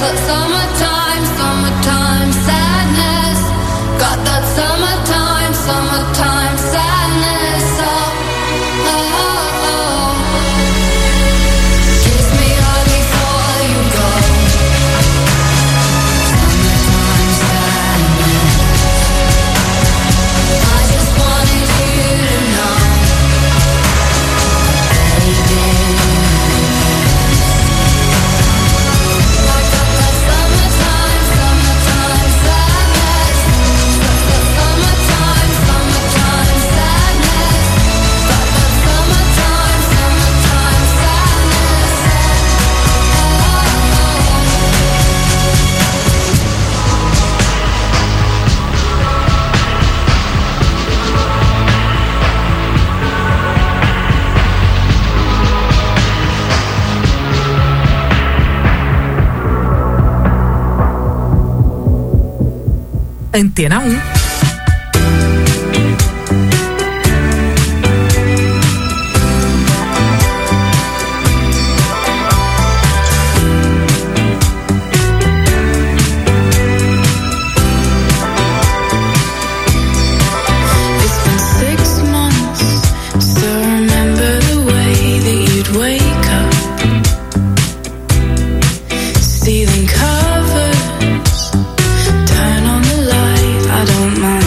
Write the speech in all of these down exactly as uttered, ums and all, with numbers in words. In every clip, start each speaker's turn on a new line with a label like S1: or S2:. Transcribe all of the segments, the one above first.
S1: that summertime, summertime sadness. Got that summertime, summertime sadness. Oh, oh, oh. Kiss me hard before you go. Summertime sadness. I just wanted you to know that it is. I got that summertime, summertime sadness. Got that summertime, summertime sadness. Got that summertime, summertime sadness.
S2: Antena um.
S3: It's been six months, still remember the way that you'd wake up, stealing covers, turn on the light, I don't mind.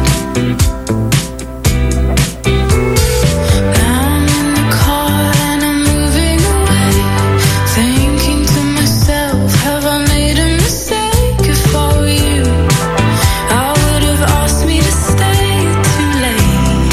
S3: Now I'm in the car and I'm moving away, thinking to myself, have I made a mistake? If I were you, I would have asked me to stay too late.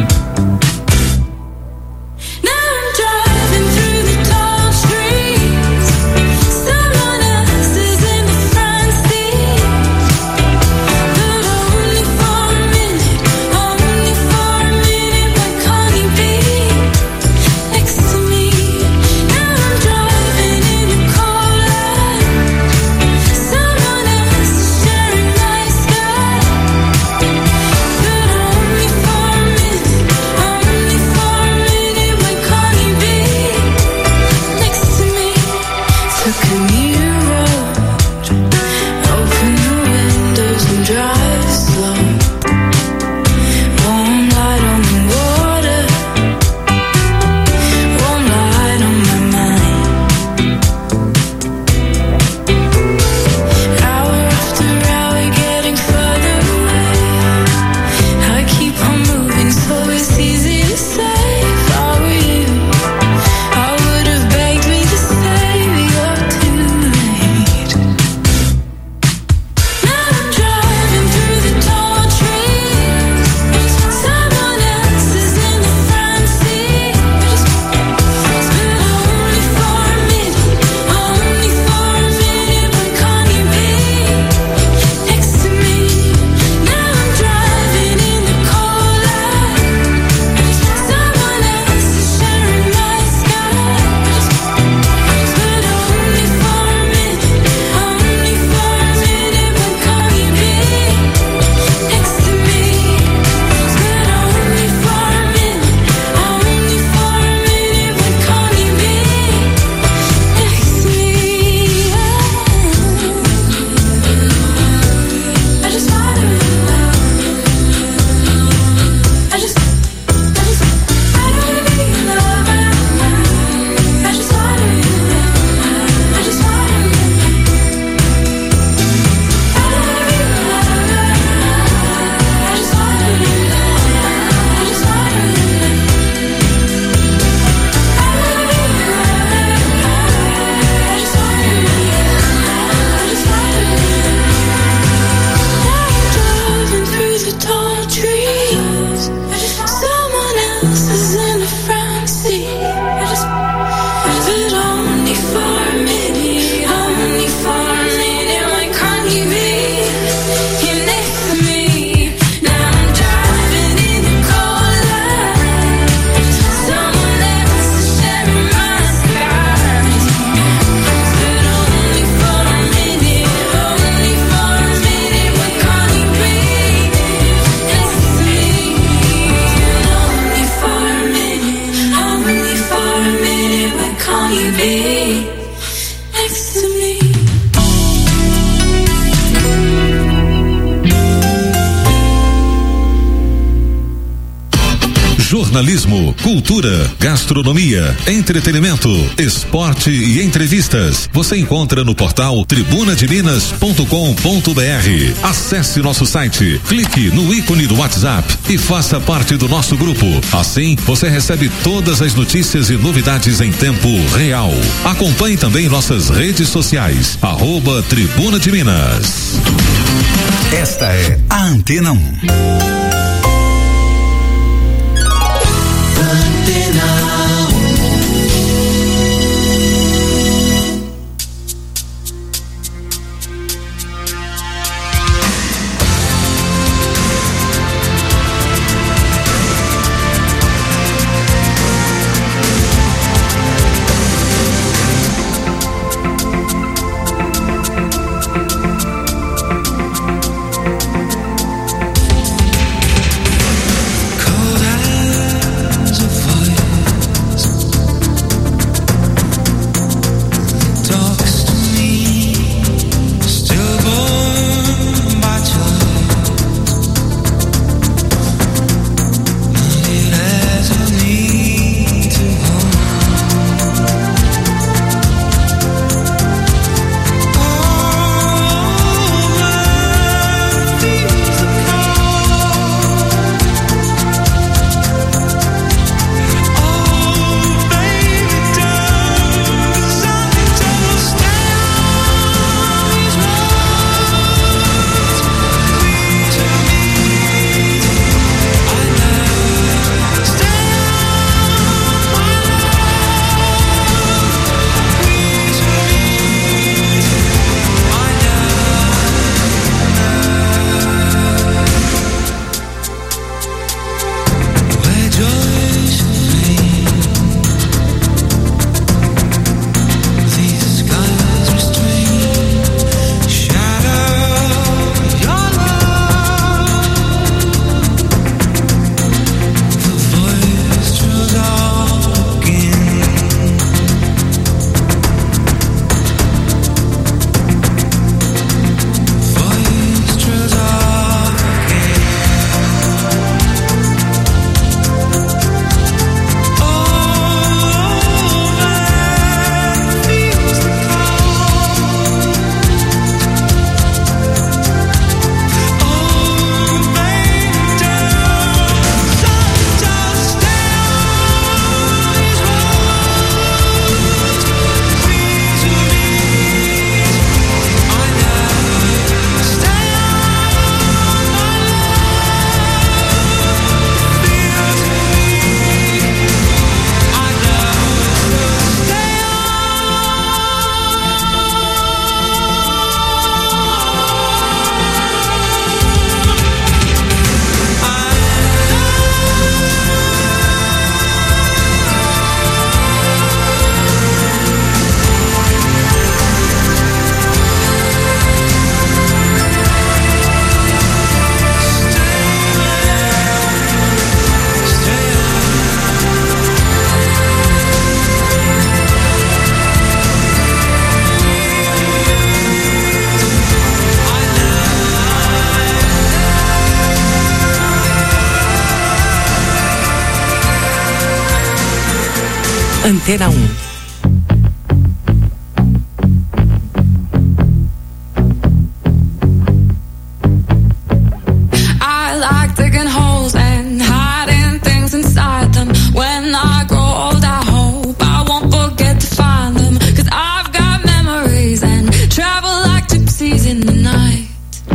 S3: Now I'm driving through the tall streets, someone else is in the front seat, but only for a minute, only for a minute. Why can't he be next to me? Now I'm driving in a cold light, someone else is sharing my sky, but only for a minute, only for a minute. Why can't he be next to me? Took a new road, open the windows and drive slow. Warm light on the water, warm light on my mind. Hour after hour, getting further away. I keep on moving, so it's easy to say. If I were you, I would have begged me to stay, but you're too late. Now I'm driving through
S4: jornalismo, cultura, gastronomia, entretenimento, esporte e entrevistas. Você encontra no portal tribuna de minas ponto com ponto br. Acesse nosso site, clique no ícone do WhatsApp e faça parte do nosso grupo. Assim, você recebe todas as notícias e novidades em tempo real. Acompanhe também nossas redes sociais, arroba Tribuna de Minas.
S5: Esta é a Antena um.
S2: Antena um.
S3: I like digging holes and hiding things inside them. When I grow old, I hope I won't forget to find them. 'Cause I've got memories and travel like gypsies in the night.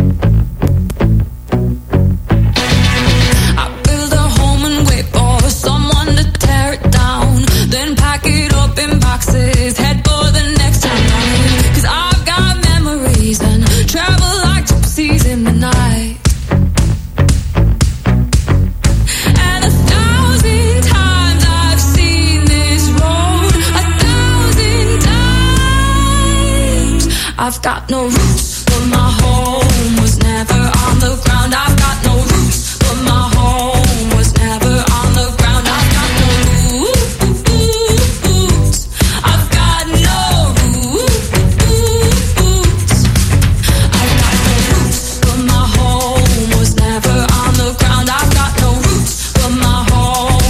S3: I build a home and wait for someone to tear it down. Then pack it up in boxes, head for the next town. 'Cause I've got memories and travel like gypsies in the night. And a thousand times I've seen this road, a thousand times. I've got no roots, but my home was never on the ground. I've got no roots, but my home was never on the ground. I've got no roots. I've got no roots. I've got no roots, but my home was never on the ground. I've got no roots, but my home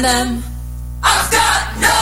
S3: find them. I've got no.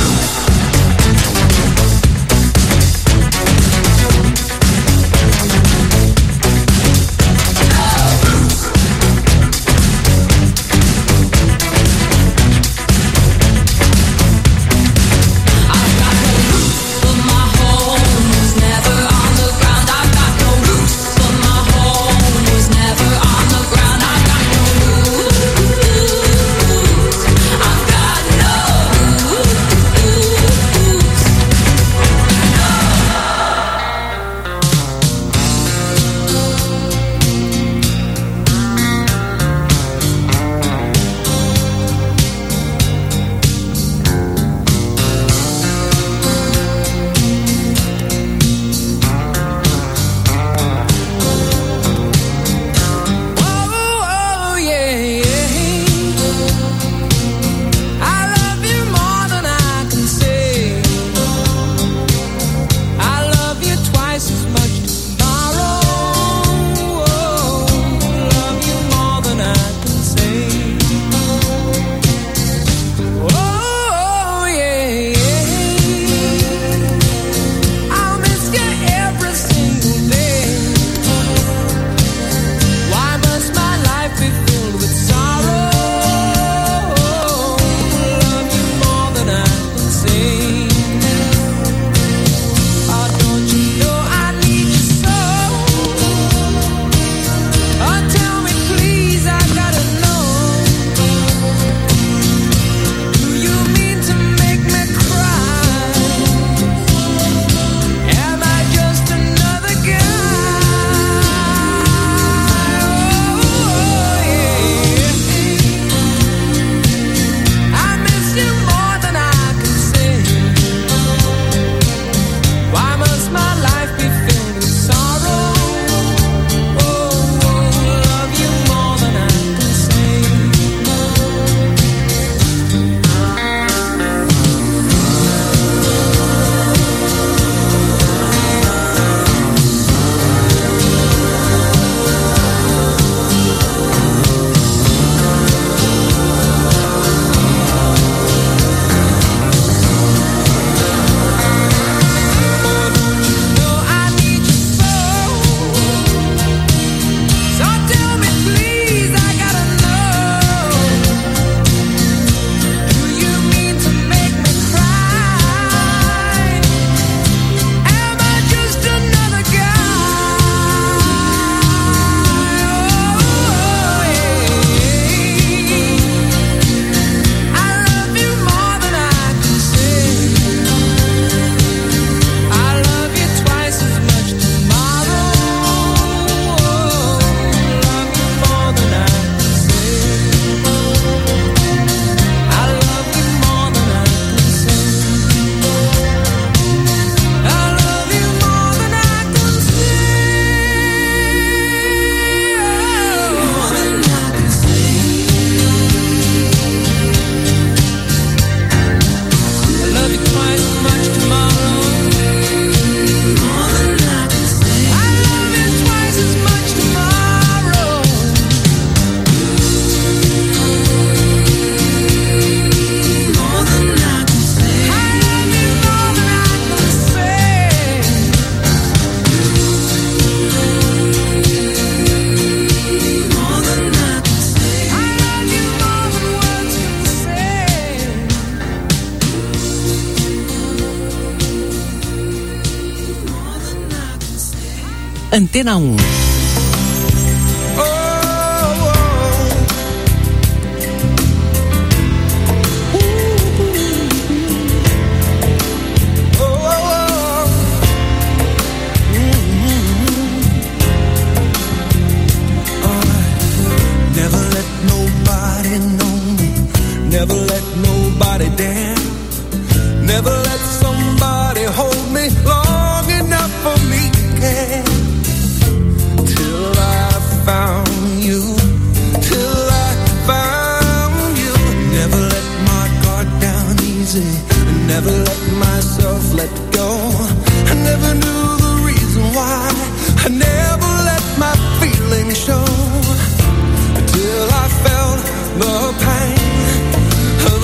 S6: Antena um.
S7: Never let nobody down. Never let somebody hold me long enough for me to care. Till I found you. Till I found you. Never let my guard down easy. Never let myself let go. I never knew the reason why. I never let my feelings show. Till I felt the pain of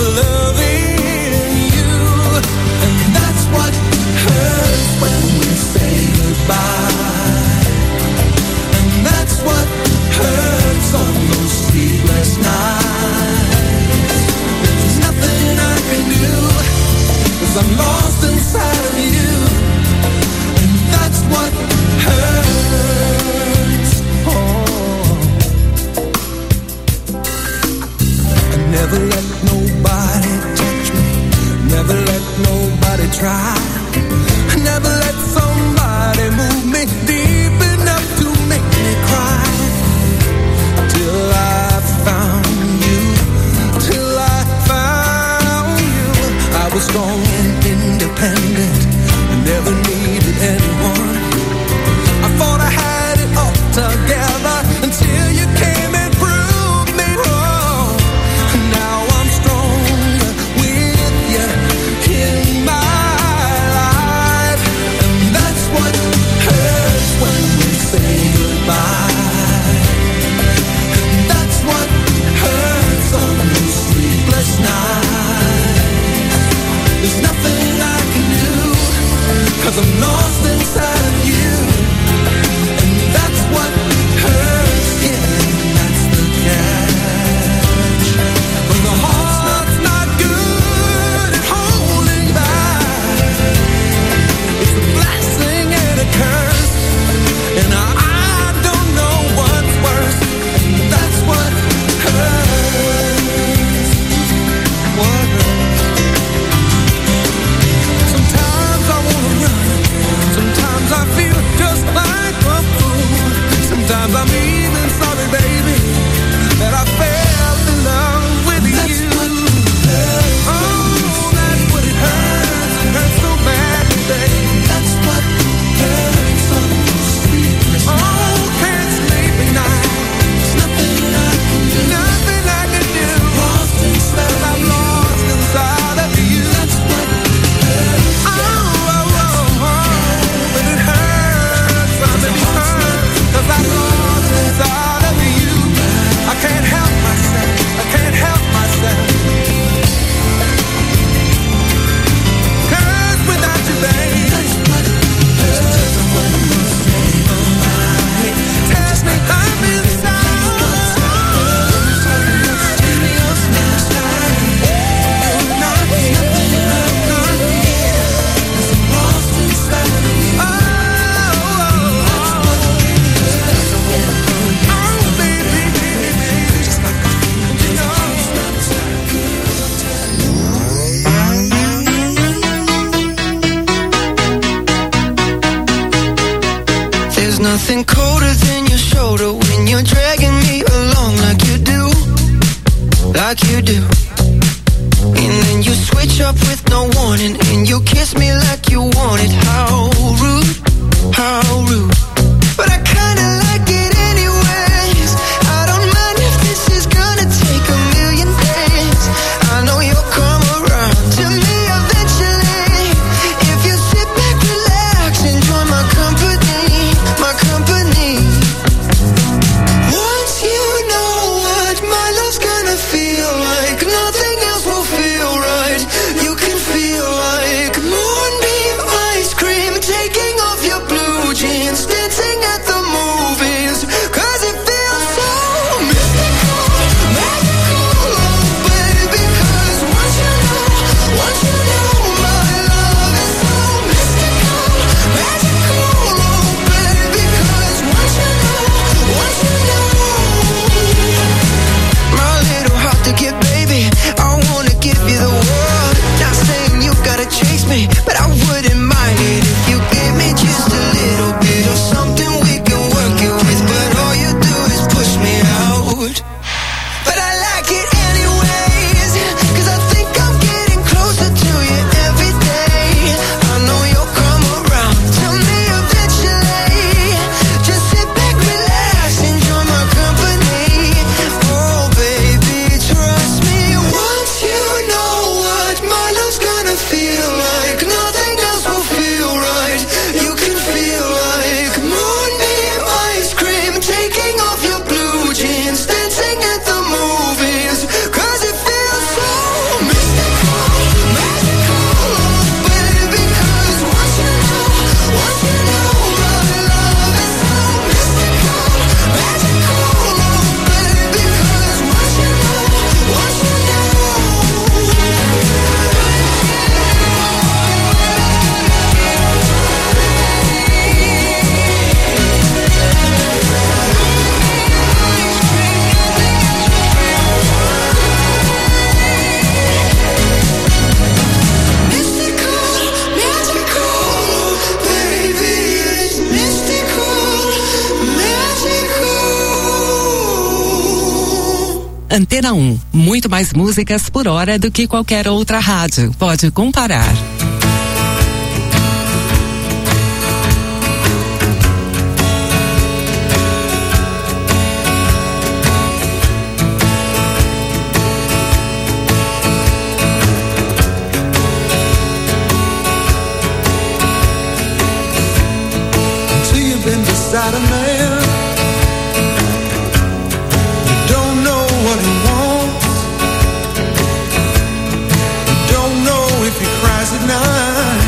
S6: and you're dragging me along like you do, like you do. And then you switch up with no warning, and you kiss me like you want it. How rude, how rude. But I kinda like it anyways. I don't mind if this is gonna take a million days. I know you'll come around to me eventually. If you sit back, relax, enjoy my company, my company. Once you know what my love's gonna feel like, nothing else will feel right. You can feel like moonbeam ice cream, taking off your blue jeans, dancing at the movies, 'cause it feels so mystical, magical, oh baby. 'Cause once you know, once you know my love is so mystical, magical, oh baby. 'Cause once you know, once you know, my little heart to get, baby, I wanna give you the world. Not saying you gotta chase me, but I wouldn't mind it if you give me just a little bit of something we can work it with. But all you do is push me out. But I like it anyways, 'cause I think I'm getting closer to you every day. I know you'll come around to me eventually. Just sit back, relax, enjoy my company. Oh baby, trust me. Once you know what my love's gonna feel like, nothing else will feel right. You can feel like moonbeam ice cream, taking off your blue jeans, dancing at the movies, 'cause it feels so mystical, magical, oh baby. 'Cause once you know, once you know my love is so mystical, magical, oh baby. 'Cause once you know, once you know. Mystical, magical, baby, it's mystical, magical.
S2: Antena um, muito mais músicas por hora do que qualquer outra rádio. Pode comparar.
S7: Until you've been beside a man, you don't know what he wants. You don't know if he cries at night.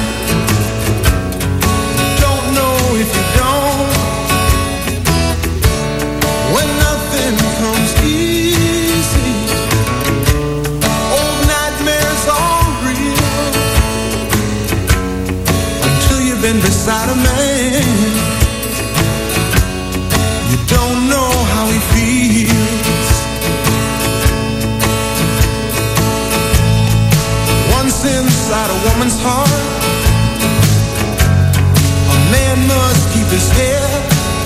S7: You don't know if you don't. When nothing comes easy, old nightmares are real. Until you've been beside a man, you don't know how he feels. Once inside a woman's heart, a man must keep his head.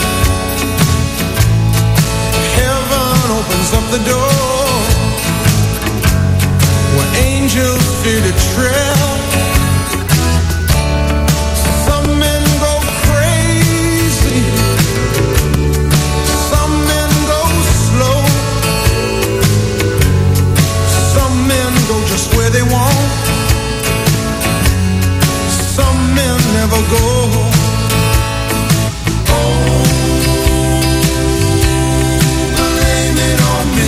S7: Heaven opens up the door where angels fear to tread. Some men go crazy, some men go slow, some men go just where they want, some men never go. Oh, blame it on me.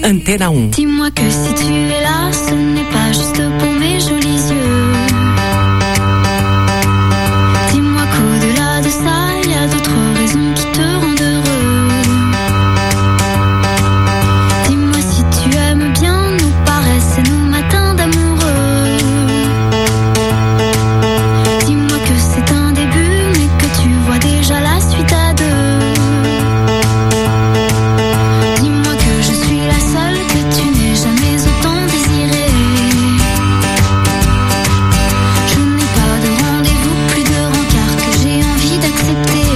S2: Antena um.
S3: Dis-moi que si tu es là, ce n'est pas juste pour mes jolis yeux. Dis-moi qu'au-delà de ça, il y a d'autres raisons qui te rendent heureux. Dis-moi si tu aimes bien nos paresses et nos matins d'amoureux. Dis-moi que c'est un début, mais que tu vois déjà la suite à deux. Dis-moi que je suis la seule que tu n'aies jamais autant désirée. Je n'ai pas de rendez-vous, plus de rencard que j'ai envie d'accepter.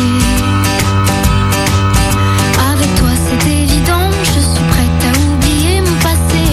S3: Avec toi c'est évident, je suis prête à oublier mon passé.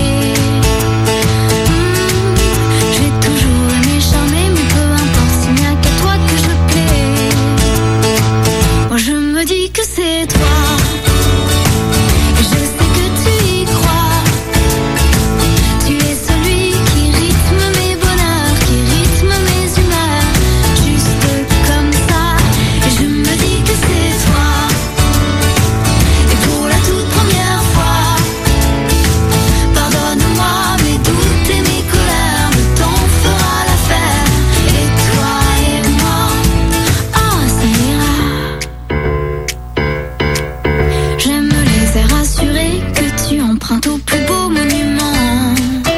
S3: Hmm, j'ai toujours aimé charmer, mais peu importe s'il n'y a qu'à toi que je plais. Moi je me dis que c'est toi. Et je sais que tu y crois. Tu es celui qui rythme mes bonheurs, qui rythme mes humeurs, juste comme ça. Et je me dis que c'est toi. Et pour la toute première fois, pardonne-moi mes doutes et mes colères, le temps fera l'affaire. Et toi et moi, ah ça ira. J'aime les airs rassurés que tu empruntes au plus beau monument.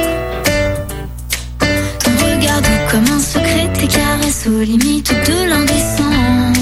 S3: Ton regard doux comme un secret, tes caresses aux limites de l'indécent.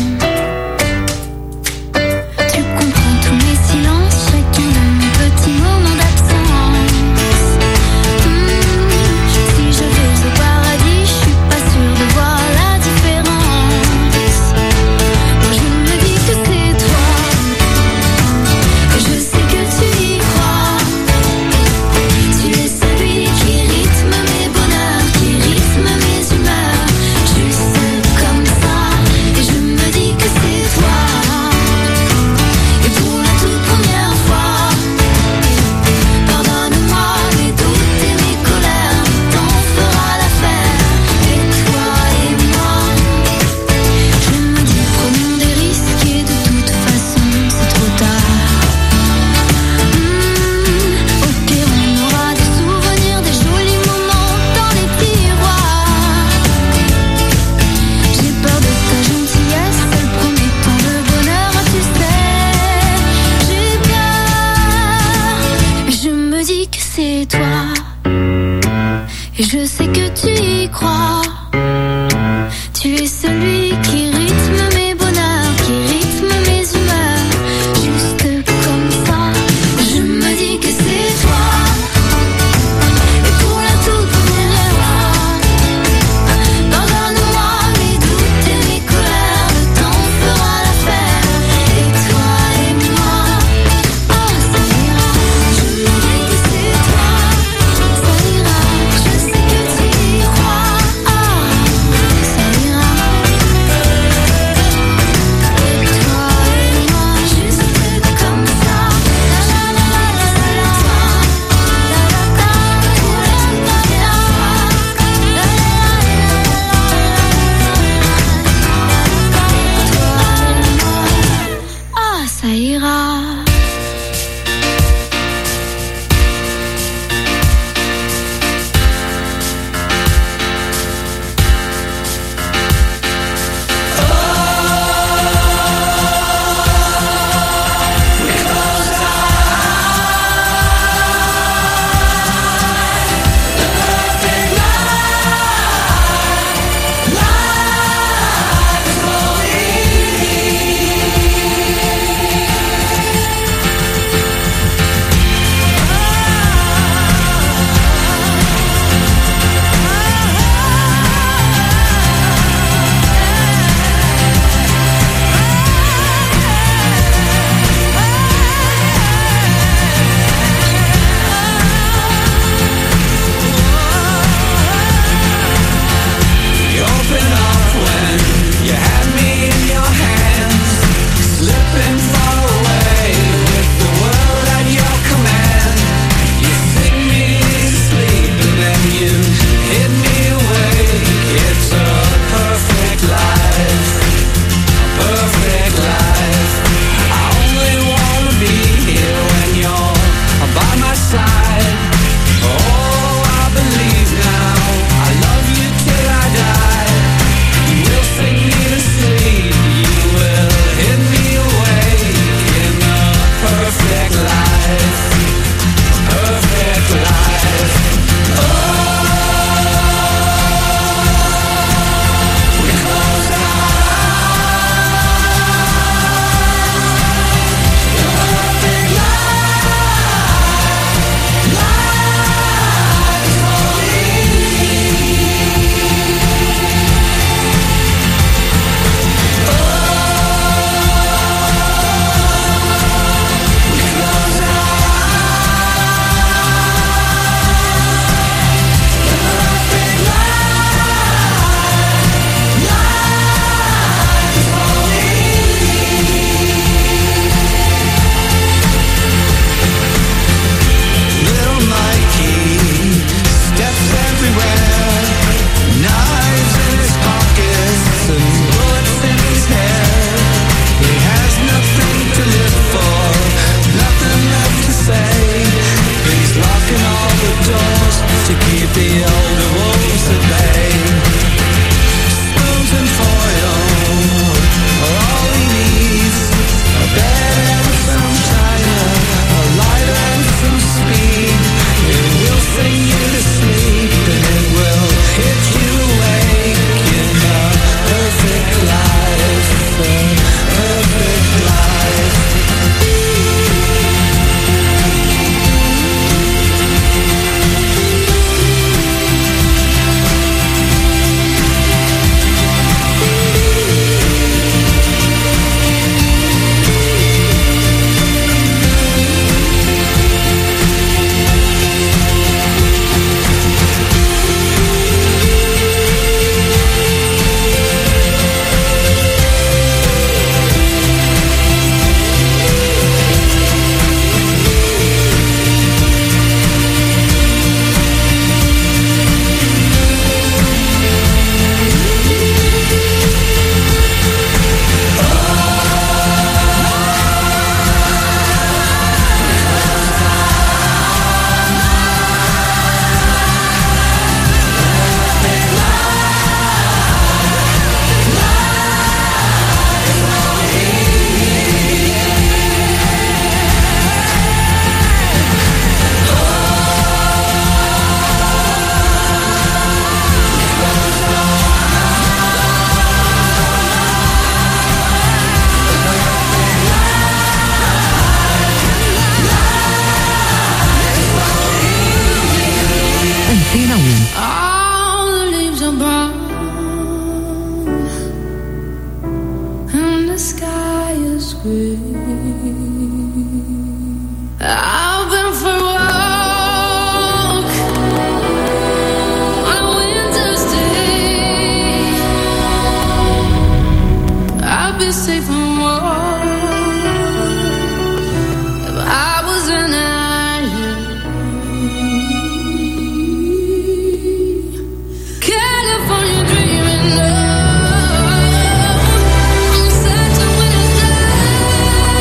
S3: Tu comprends tous mes silences, chacun de mes petits moments d'absence. Hmm, si je vais au paradis, je suis pas sûre de voir la différence. Moi je me dis que c'est toi. Et je sais que tu y crois. Tu es celui qui rythme mes bonheurs, qui rythme mes humeurs, juste comme ça. Et je me dis que c'est toi. Et pour la toute première fois, pardonne-moi mes doutes et mes colères, le temps fera l'affaire. Et toi et moi, je me dis prenons des risques et de toute façon c'est trop tard. Hmm, ok, on aura des souvenirs, des jolis moments dans les tiroirs. J'ai peur de ta gentillesse, elle promet tant de bonheur, tu sais. J'ai peur, mais je me dis que c'est toi. Et je sais que tu y crois. Tu es celui qui rythme mes bonheurs, qui rythme mes humeurs, juste comme ça. Je me dis que c'est toi. Et pour la toute première fois, pardonne-moi mes doutes et mes colères, le temps fera l'affaire. Et toi et moi, oh ça ira. Je me dis que c'est toi. Ça ira. Je sais que tu y crois. Oh ça ira.
S7: to keep the older wolves at bay. Spoons and foil are all he needs. A bed and some china, a light and some speed. It will sing you to sleep and it will hit you awake in a perfect life, a perfect life.
S3: All the leaves are brown and the sky is gray. I've been for a walk on a winter's day. I'd be safe from war if I was an island. California dreaming love on such a winter's day.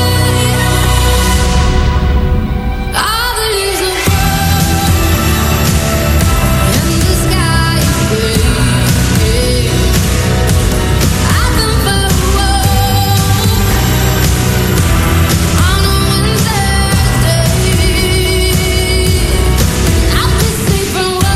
S3: All the leaves are brown and the sky is gray. I've been for a walk on a winter's day. I'll be safe from war.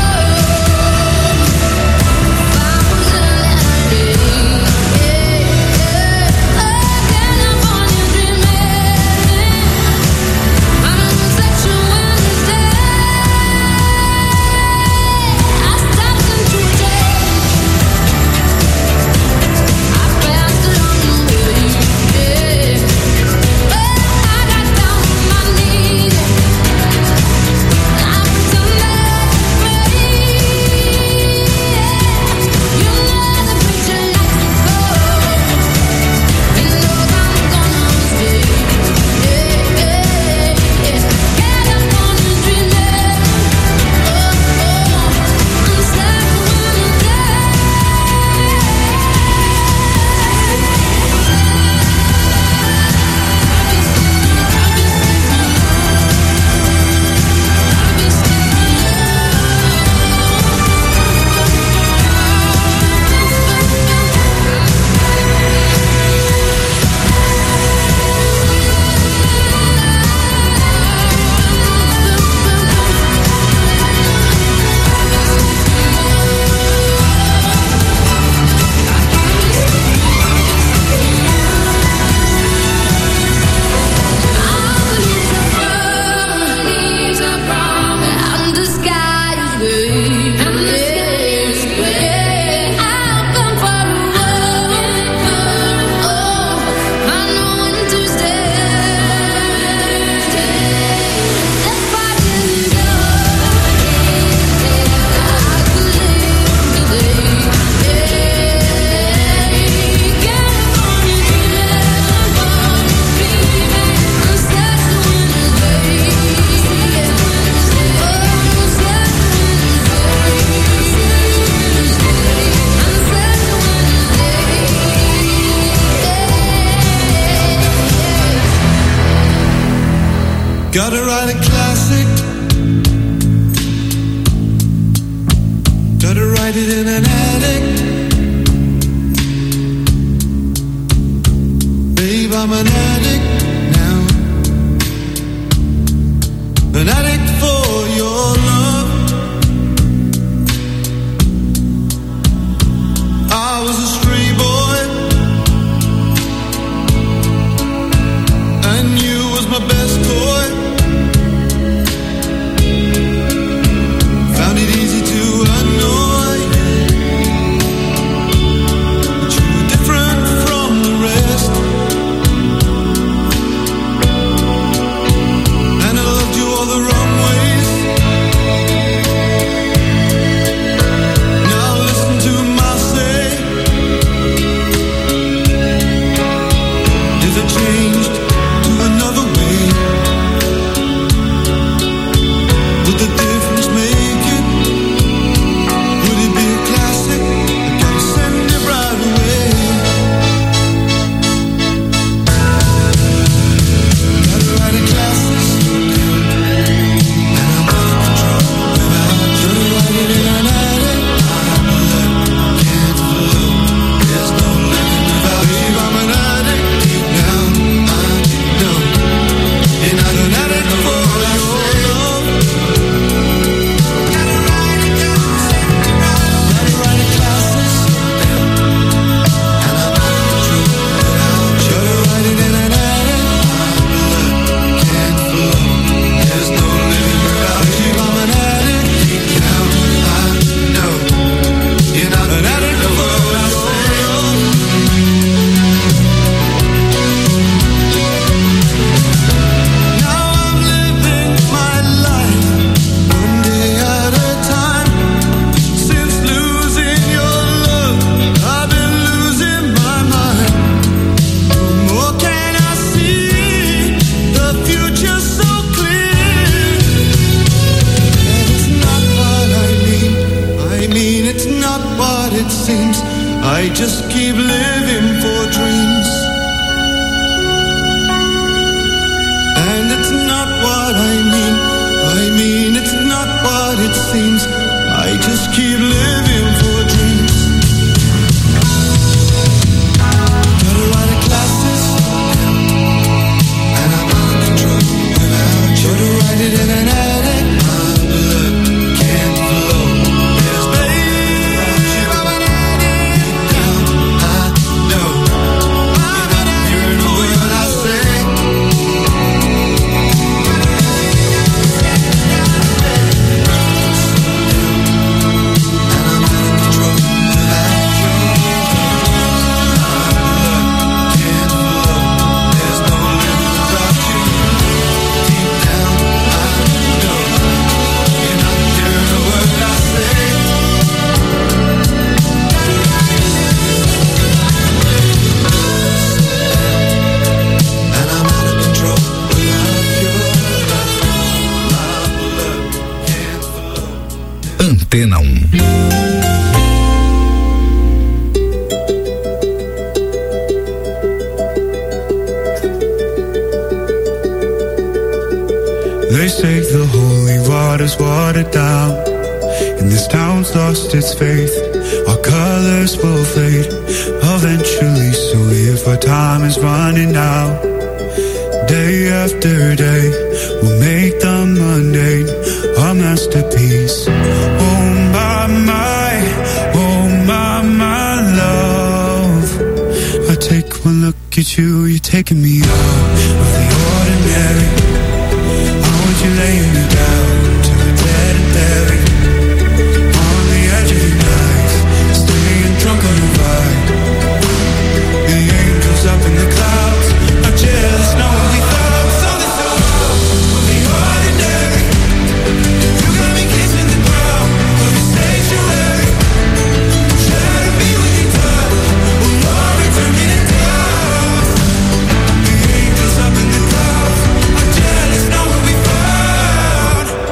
S7: Gotta write a classic Gotta write it in an attic. Babe, I'm an addict now. An addict for your love. I was a stray boy, and you was my best toy. Found it easy to annoy, but you were different from the rest. And I loved you all the wrong ways. Now listen to my say. If it changed to another way, would the difference make it? Would it be a classic? I gotta send it right away. Gotta write a classic down, and I'm out of control without you. Write it in an attic. I'm a blood, can't flow. There's no living without you. I'm an addict deep down. I know you're not an addict for your love. Gotta write it down, send it right. Gotta write a classic down, and I'm out of control without you. Gotta write it in an attic. My blood can't flow. There's no living without you. I'm an addict deep down. I know you're not an addict for your love. Now I'm living my life one day at a time. Since losing your love, I've been losing my mind. No more can I see the future so clear. And it's not what I mean. I mean it's not what it seems. I just keep living for dreams. And it's not what I mean. I mean it's not what it seems. I just keep living for dreams. Gotta write a classic down, and I'm out of control without you. Gotta write it in an attic. My blood can't flow. There's babe, I'm an addict down. I know I'm an addict for what I say.
S5: Antena um.
S8: They say the holy water's watered down, and this town's lost its faith. Our colors will fade eventually, so if our time is running out, day after day, we'll make the mundane our masterpiece. Oh my, my, oh my, my love. I take one look at you, you're taking me out of the ordinary. I want you laying me down to the dead and buried. On the edge of the night, staying drunk on the ride. The angels up in the clouds are jealous, knowing we found something so of the ordinary. You got me kissing the ground of the sanctuary. Shadow me when you touch, oh Lord, turning it down. The angels up in the clouds are jealous, knowing we found.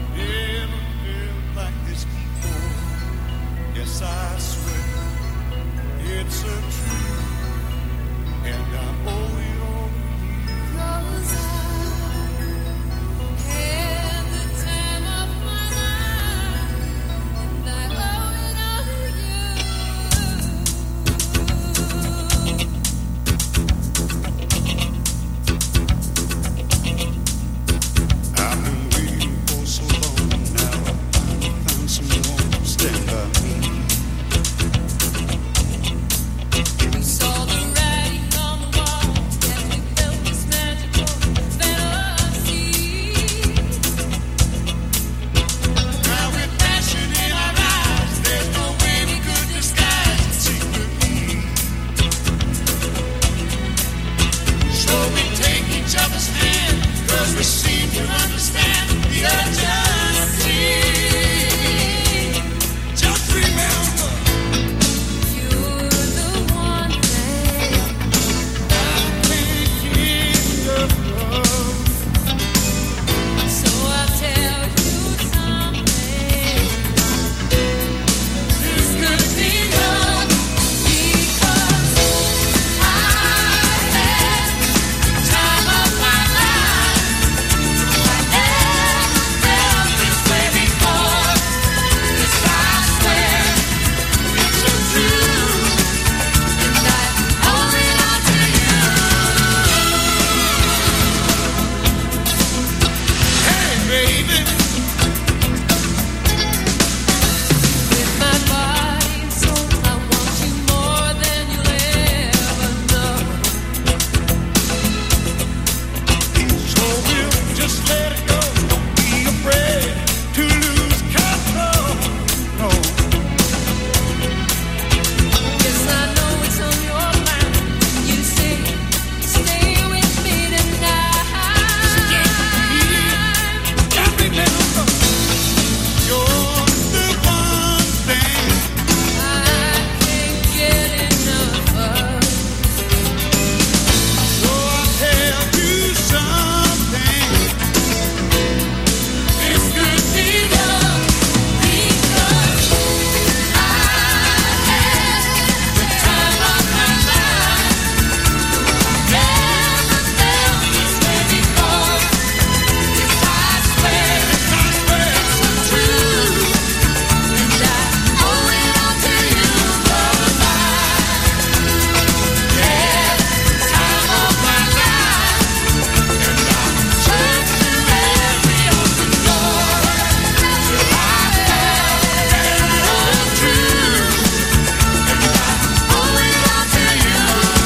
S9: never felt like this before. Yes, I swear it's a truth, and I owe it all to you. 'Cause I had the time of my life, and I owe it all to you. I've been waiting for so long now. I found someone to stand by me. We saw the writing on the wall, and we felt this magical fantasy. Now with passion in our eyes, there's no way we could disguise it secretly. So we take each other's hand, 'cause we seem to understand the urgency. Just remember, you're the one thing I can't give up. So I'll tell you something. This could be love, because I had the time of my life. I never felt this way before. Yes, I swear it's a truth, and I owe it all to you. Hey, baby, with my body and soul, I want you more than you'll ever know. So we'll just let it go. Don't be afraid to lose control. No. Yes, I know it's on your mind. You say, stay with me tonight. Just remember, you're the one thing I can't get enough of. So I'll tell you something. This could be love, because I had the time of my life. Never felt this way before. Yes, I swear it's a truth, and I owe it all to you. 'Cause I had the time of my life, and I tried to every open door till I felt that love true, and I owe it all to you.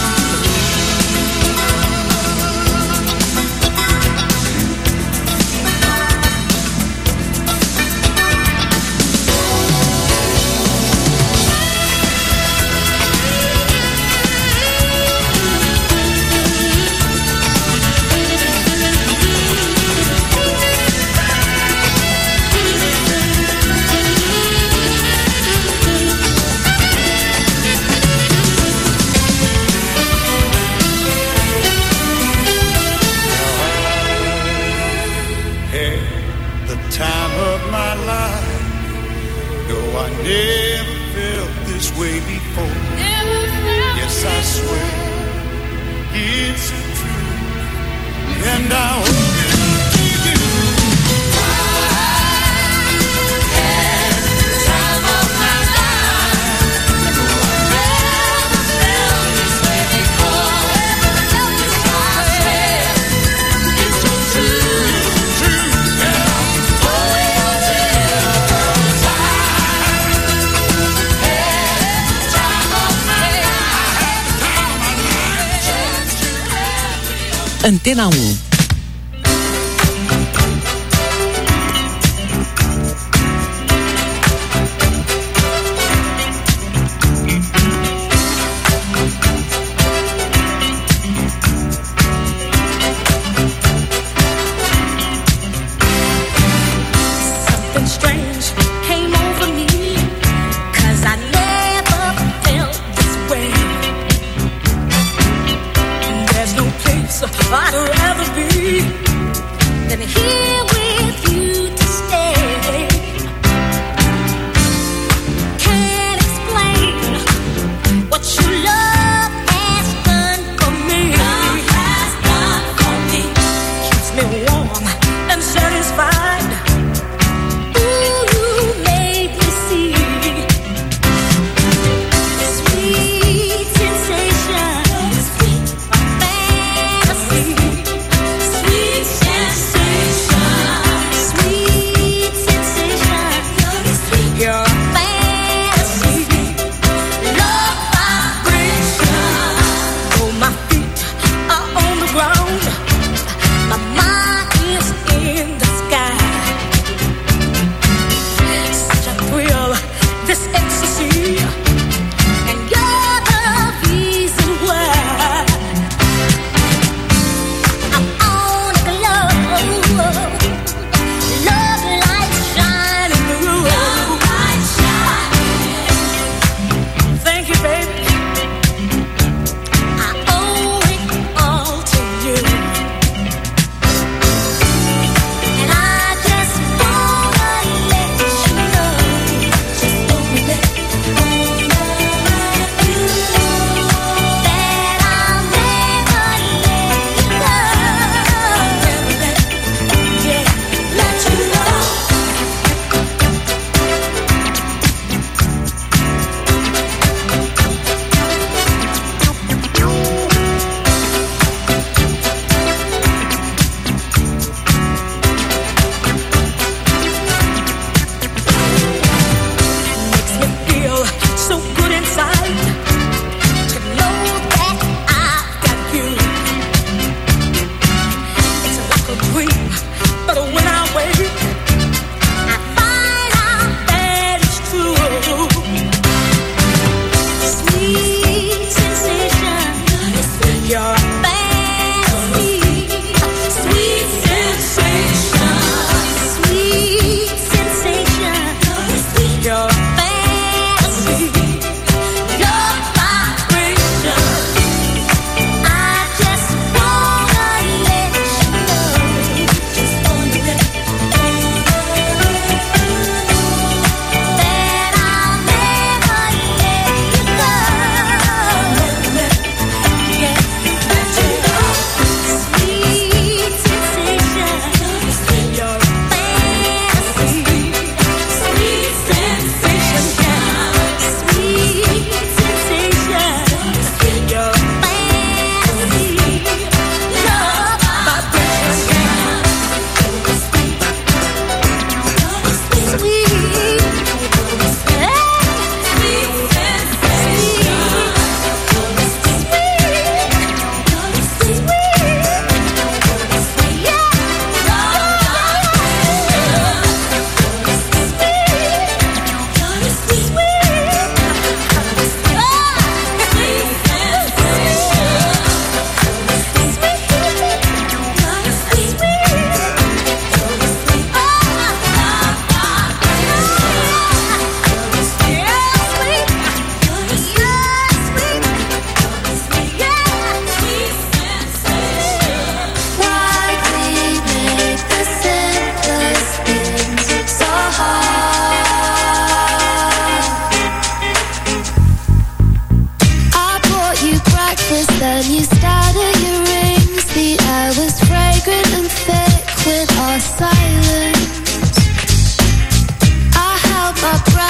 S9: Had the time of my life. No, I never felt this way before. Yes, I swear it's a truth, and I owe it all to you. I had the time of my life. No, I never felt this way before. Yes, I swear it's a truth, truth, and I owe it all to you. 'Cause I had the time of my life.
S2: Antena um.
S3: Something strange came over me, 'cause I never felt this way. There's no place I'd rather be than here with you to stay.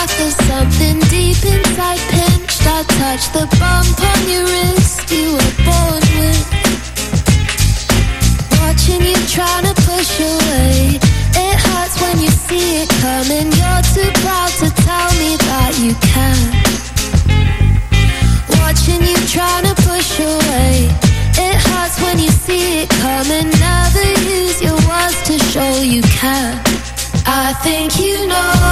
S1: there's something deep inside pinched. I touch the bump on your wrist you were born with. Watching you trying to push away. It hurts when you see it coming. You're too proud to tell me that you can. Watching you trying to push away. It hurts when you see it coming. Never use your words to show you can. I think you know